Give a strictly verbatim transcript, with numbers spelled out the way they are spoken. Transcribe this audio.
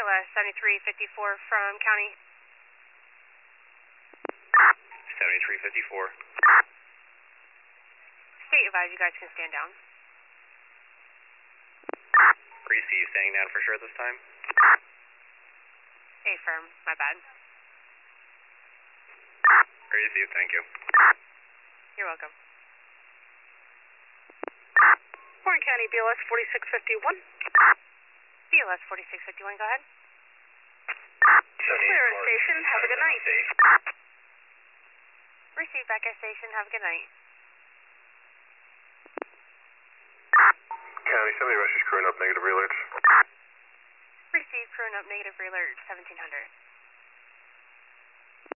L S seventy-three fifty-four from County. seventy-three fifty-four. State advised, you guys can stand down. Receive, standing down for sure this time? Affirm, my bad. Receive, thank you. You're welcome. Warren County, B L S forty-six fifty-one. B L S forty-six fifty-one, go ahead. Clear at station, have a good night. Receive back at station, have a good night. County, somebody rushes crewing up negative realerts. Receive crewing up negative alert seventeen hundred.